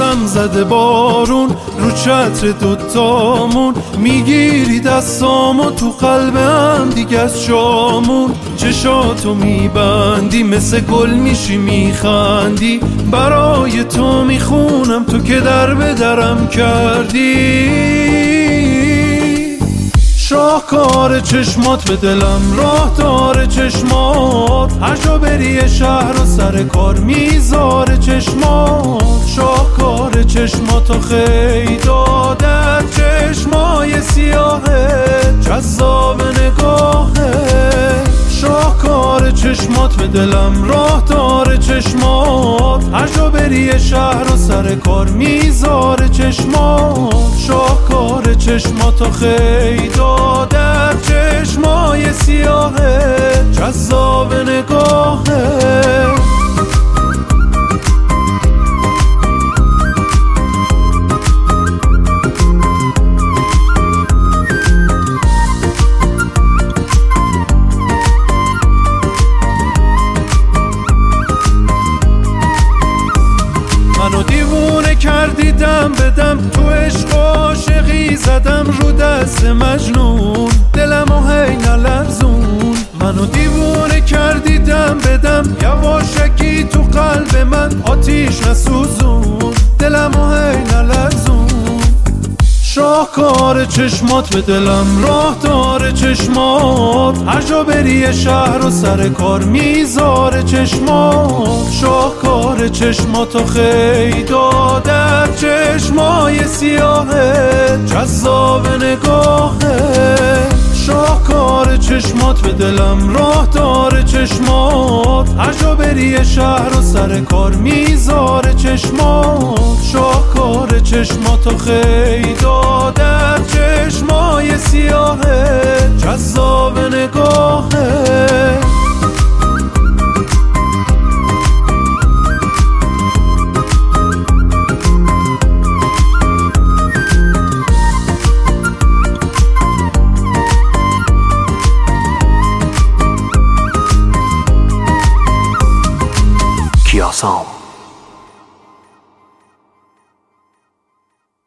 هم زده بارون رو چتر دوتامون، میگیری دستامو تو قلبم دیگه از شامون. چشاتو میبندی مثل گل میشی میخندی، برای تو میخونم تو که در به درم کردی. شاهکار چشمات به دلم راه داره چشمات، هر جا بری شهر و سر کار میذاره چشمات. شاهکار چشمات و خیدا در چشمای سیاهه جذاب نگاهه. شاهکار چشمات به دلم راه داره چشمات، هر جا بری شهر و سر کار میذاره چشمات. شاهکار چشمات و خیدا در چشمای سیاهه جذاب نگاهه. منو دیوونه کردی دم بدم، تو عشق و عاشقی زدم رو دست مجنون، دلمو هی نلرزون. منو دیوونه کردی دم بدم، یواشکی تو قلب من آتیش نسوزون، دلمو هی نلرزون. شاهکار چشمات به دلم راه داره چشمات، هر جا بری شهر و سر کار میذاره چشمات. شاهکار چشمات و خیدا در چشمای سیاهه جذاب نگاهه. شاهکار چشمات به دلم راه داره چشمات، هر جا بری شهر و سر کار میذاره چشمات. شاهکار چشمات و خیدا در چشمای سیاهه جذاب نگاهه. کیاسام